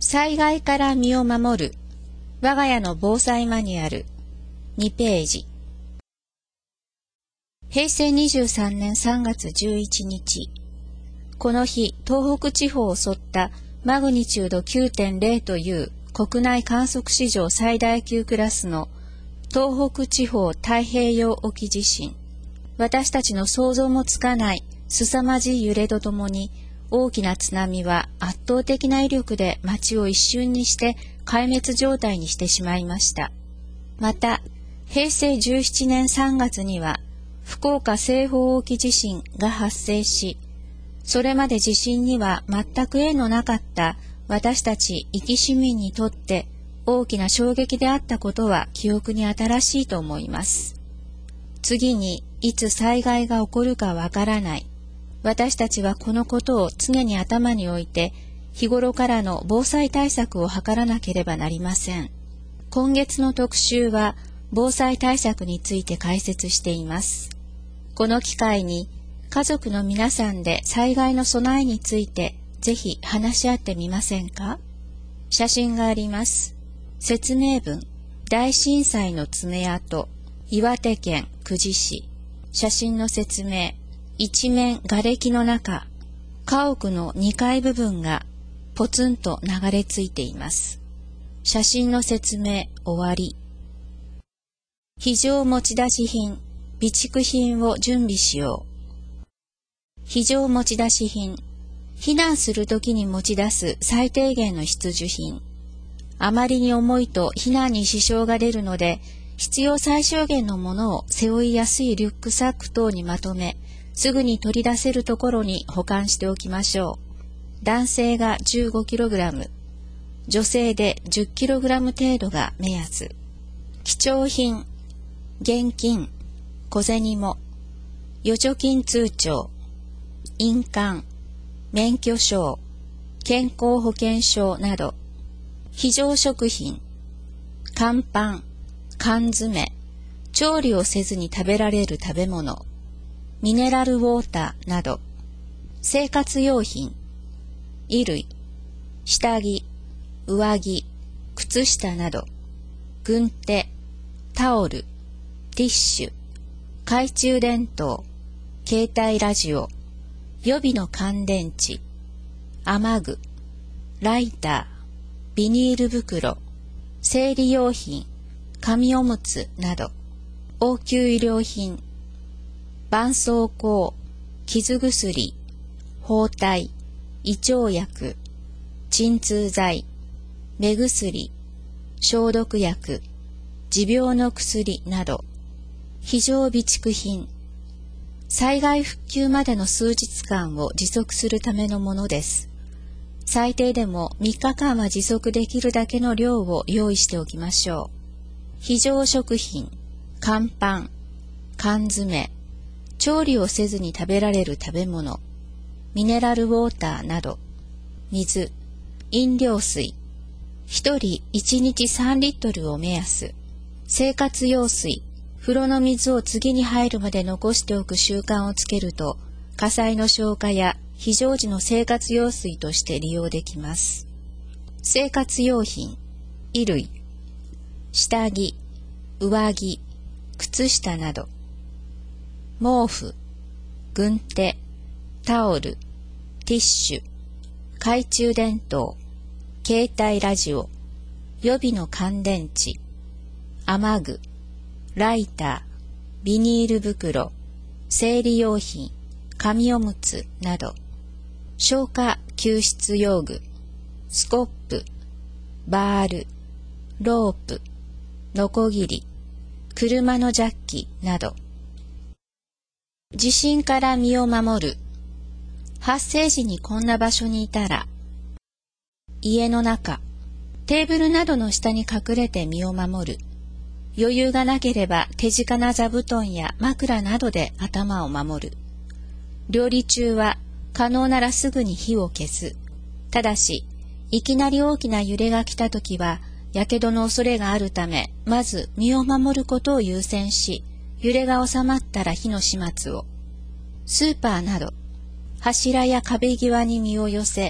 災害から身を守る我が家の防災マニュアル2ページ。平成23年3月11日。この日、東北地方を襲ったマグニチュード 9.0 という国内観測史上最大級クラスの東北地方太平洋沖地震。私たちの想像もつかない凄まじい揺れとともに、大きな津波は圧倒的な威力で町を一瞬にして壊滅状態にしてしまいました。また、平成17年3月には福岡西方沖地震が発生し、それまで地震には全く縁のなかった私たち壱岐市民にとって大きな衝撃であったことは記憶に新しいと思います。次にいつ災害が起こるかわからない。私たちはこのことを常に頭に置いて、日頃からの防災対策を図らなければなりません。今月の特集は、防災対策について解説しています。この機会に、家族の皆さんで災害の備えについて、ぜひ話し合ってみませんか？写真があります。説明文、大震災の爪痕、岩手県久慈市。写真の説明。一面瓦礫の中、家屋の2階部分がポツンと流れ着いています。写真の説明終わり。非常持ち出し品、備蓄品を準備しよう。非常持ち出し品、避難するときに持ち出す最低限の必需品。あまりに重いと避難に支障が出るので、必要最小限のものを背負いやすいリュックサック等にまとめ、すぐに取り出せるところに保管しておきましょう。男性が 15kg、女性で 10kg 程度が目安。貴重品、現金、小銭も、預貯金通帳、印鑑、免許証、健康保険証など、非常食品、乾パン、缶詰、調理をせずに食べられる食べ物、ミネラルウォーターなど、生活用品、衣類、下着、上着、靴下など、軍手、タオル、ティッシュ、懐中電灯、携帯ラジオ、予備の乾電池、雨具、ライター、ビニール袋、生理用品、紙おむつなど、応急医療品、絆創膏、傷薬、包帯、胃腸薬、鎮痛剤、目薬、消毒薬、持病の薬など、非常備蓄品、災害復旧までの数日間を持続するためのものです。最低でも3日間は持続できるだけの量を用意しておきましょう。非常食品、乾パン、缶詰、調理をせずに食べられる食べ物、ミネラルウォーターなど、水、飲料水、1人1日3リットルを目安、生活用水、風呂の水を次に入るまで残しておく習慣をつけると、火災の消火や非常時の生活用水として利用できます。生活用品、衣類、下着、上着、靴下など、毛布、軍手、タオル、ティッシュ、懐中電灯、携帯ラジオ、予備の乾電池、雨具、ライター、ビニール袋、生理用品、紙おむつなど、消火救出用具、スコップ、バール、ロープ、ノコギリ、車のジャッキなど、地震から身を守る。発生時にこんな場所にいたら、家の中、テーブルなどの下に隠れて身を守る。余裕がなければ手近な座布団や枕などで頭を守る。料理中は可能ならすぐに火を消す。ただし、いきなり大きな揺れが来たときは、やけどの恐れがあるため、まず身を守ることを優先し、揺れが収まったら火の始末を。スーパーなど、柱や壁際に身を寄せ、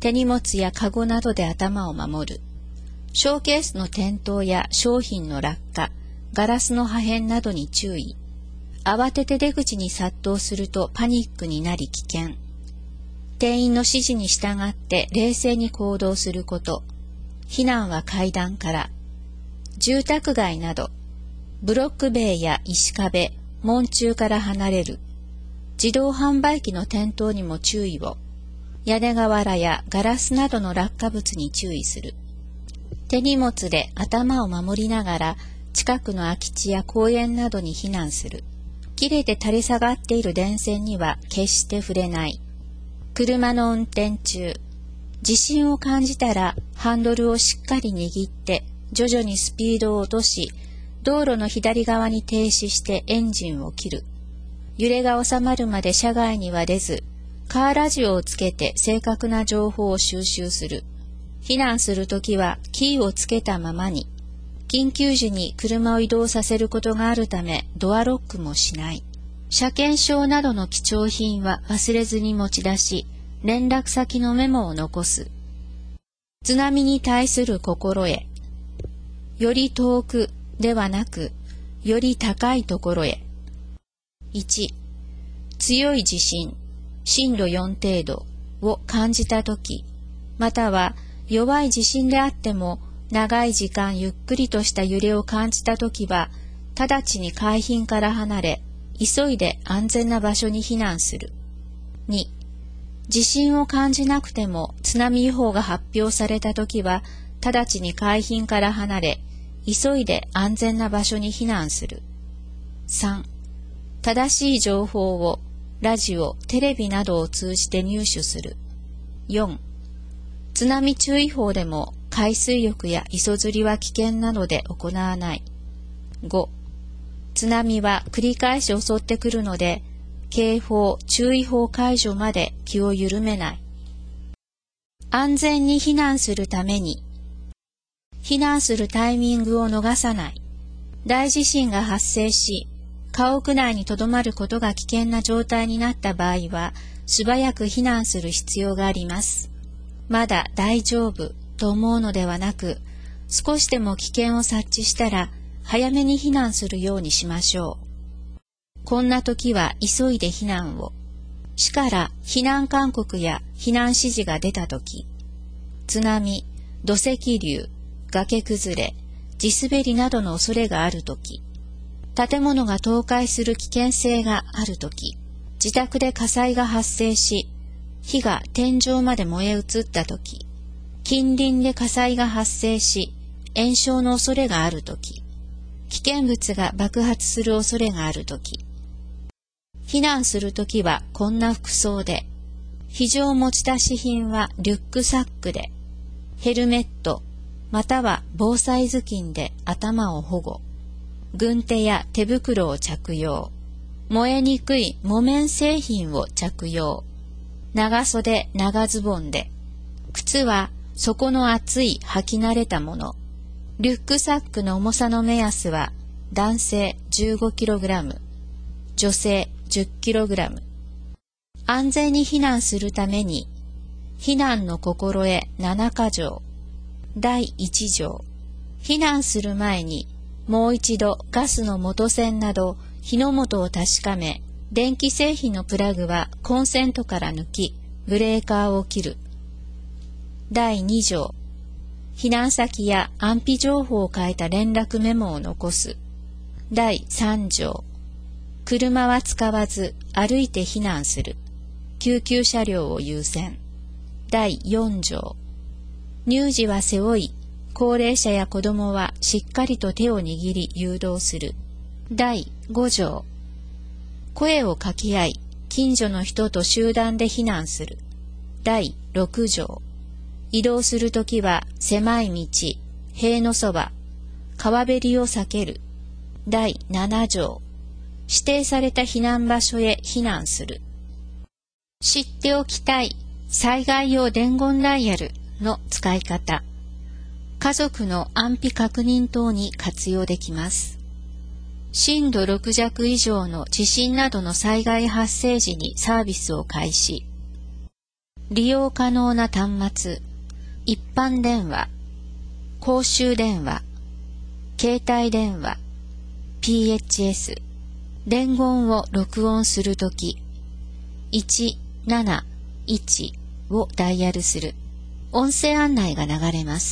手荷物やカゴなどで頭を守る。ショーケースの転倒や商品の落下、ガラスの破片などに注意。慌てて出口に殺到するとパニックになり危険。店員の指示に従って冷静に行動すること。避難は階段から。住宅街など、ブロック塀や石壁、門柱から離れる。自動販売機の転倒にも注意を。屋根瓦やガラスなどの落下物に注意する。手荷物で頭を守りながら近くの空き地や公園などに避難する。切れて垂れ下がっている電線には決して触れない。車の運転中、地震を感じたらハンドルをしっかり握って徐々にスピードを落とし、道路の左側に停止してエンジンを切る。揺れが収まるまで車外には出ず、カーラジオをつけて正確な情報を収集する。避難するときはキーをつけたままに。緊急時に車を移動させることがあるためドアロックもしない。車検証などの貴重品は忘れずに持ち出し、連絡先のメモを残す。津波に対する心得。より遠くではなく、より高いところへ。1、強い地震、震度4程度を感じたとき、または弱い地震であっても長い時間ゆっくりとした揺れを感じたときは、直ちに海浜から離れ、急いで安全な場所に避難する。2、地震を感じなくても津波予報が発表されたときは、直ちに海浜から離れ、急いで安全な場所に避難する。3、正しい情報をラジオ、テレビなどを通じて入手する。4、津波注意報でも海水浴や磯釣りは危険なので行わない。5、津波は繰り返し襲ってくるので、警報、注意報解除まで気を緩めない。安全に避難するために、避難するタイミングを逃さない。大地震が発生し、家屋内に留まることが危険な状態になった場合は、素早く避難する必要があります。まだ大丈夫と思うのではなく、少しでも危険を察知したら、早めに避難するようにしましょう。こんな時は急いで避難を。市から避難勧告や避難指示が出た時、津波、土石流、崖崩れ、地滑りなどの恐れがある時、建物が倒壊する危険性がある時、自宅で火災が発生し、火が天井まで燃え移った時、近隣で火災が発生し、延焼の恐れがある時、危険物が爆発する恐れがある時、避難するときはこんな服装で、非常持ち出し品はリュックサックで、ヘルメットまたは防災頭巾で頭を保護、軍手や手袋を着用、燃えにくい木綿製品を着用、長袖長ズボンで、靴は底の厚い履き慣れたもの、リュックサックの重さの目安は男性 15kg、女性10kg。安全に避難するために、避難の心得7か条。第1条。避難する前に、もう一度ガスの元栓など火の元を確かめ、電気製品のプラグはコンセントから抜き、ブレーカーを切る。第2条。避難先や安否情報を書いた連絡メモを残す。第3条。車は使わず歩いて避難する。救急車両を優先。第4条。乳児は背負い、高齢者や子供はしっかりと手を握り誘導する。第5条。声を掛け合い、近所の人と集団で避難する。第6条。移動するときは狭い道、塀のそば、川べりを避ける。第7条。指定された避難場所へ避難する。知っておきたい災害用伝言ダイヤルの使い方。家族の安否確認等に活用できます。震度6弱以上の地震などの災害発生時にサービスを開始。 利用可能な端末、一般電話、公衆電話、携帯電話、PHS、伝言を録音するとき、171をダイヤルする。音声案内が流れます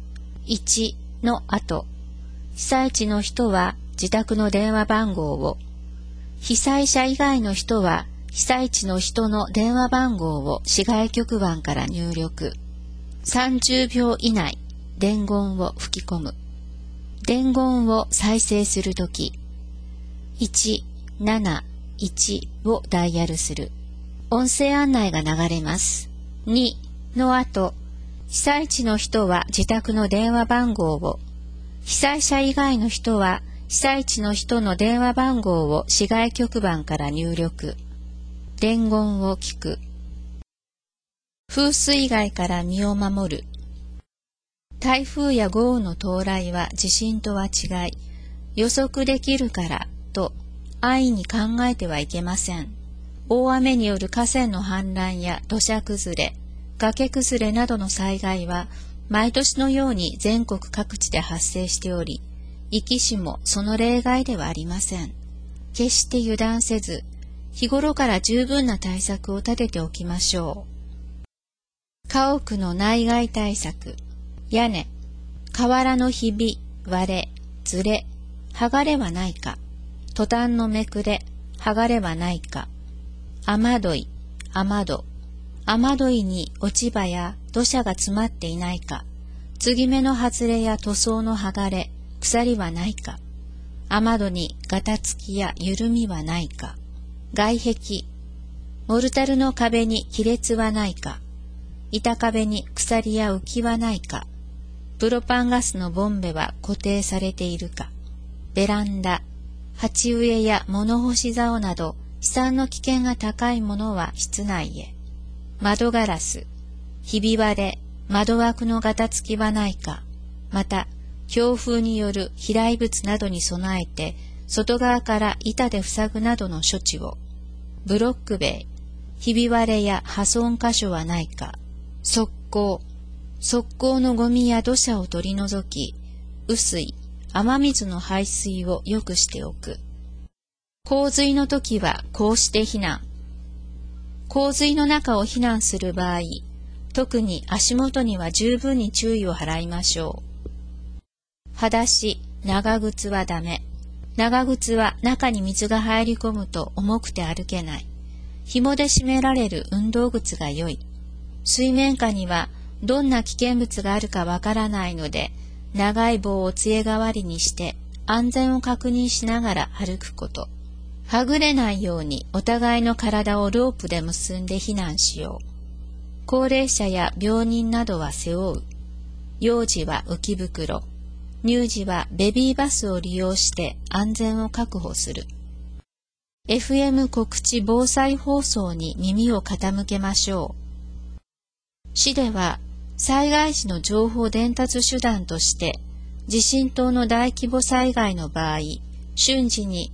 。1の後、被災地の人は自宅の電話番号を、被災者以外の人は被災地の人の電話番号を市外局番から入力。30秒以内、伝言を吹き込む。伝言を再生するとき、171をダイヤルする。音声案内が流れます。2の後、被災地の人は自宅の電話番号を、被災者以外の人は被災地の人の電話番号を市外局番から入力。伝言を聞く。風水害から身を守る。台風や豪雨の到来は地震とは違い、予測できるからと安易に考えてはいけません。大雨による河川の氾濫や土砂崩れ、崖崩れなどの災害は毎年のように全国各地で発生しており、壱岐市もその例外ではありません。決して油断せず、日頃から十分な対策を立てておきましょう。家屋の内外対策。屋根、瓦のひび、割れ、ずれ、剥がれはないか。トタンのめくれ、剥がれはないか。雨どい、雨戸。雨どいに落ち葉や土砂が詰まっていないか。継ぎ目の外れや塗装の剥がれ、鎖はないか。雨戸にガタつきや緩みはないか。外壁、モルタルの壁に亀裂はないか。板壁に鎖や浮きはないか。プロパンガスのボンベは固定されているか。ベランダ、鉢植えや物干し竿など飛散の危険が高いものは室内へ。窓ガラス、ひび割れ、窓枠のガタつきはないか。また、強風による飛来物などに備えて、外側から板で塞ぐなどの処置を。ブロック塀、ひび割れや破損箇所はないか。側溝、側溝のゴミや土砂を取り除き、雨水、雨水の排水を良くしておく。洪水の時はこうして避難。洪水の中を避難する場合、特に足元には十分に注意を払いましょう。裸足、長靴はダメ。長靴は中に水が入り込むと重くて歩けない。紐で締められる運動靴が良い。水面下にはどんな危険物があるかわからないので、長い棒を杖代わりにして安全を確認しながら歩くこと。はぐれないようにお互いの体をロープで結んで避難しよう。高齢者や病人などは背負う。幼児は浮き袋。乳児はベビーバスを利用して安全を確保する。FM 告知防災放送に耳を傾けましょう。市では災害時の情報伝達手段として地震等の大規模災害の場合、瞬時に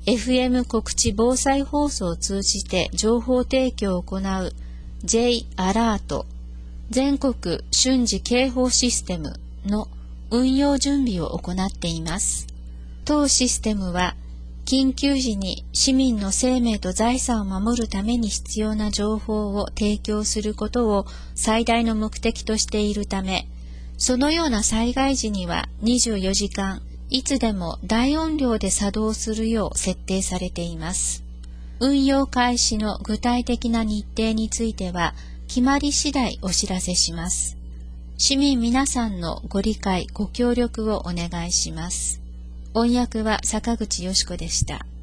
FM 告知防災放送を通じて情報提供を行う J アラート全国瞬時警報システムの運用準備を行っています。当システムは緊急時に市民の生命と財産を守るために必要な情報を提供することを最大の目的としているため、そのような災害時には24時間いつでも大音量で作動するよう設定されています。運用開始の具体的な日程については決まり次第お知らせします。市民皆さんのご理解ご協力をお願いします。音訳は坂口よし子でした。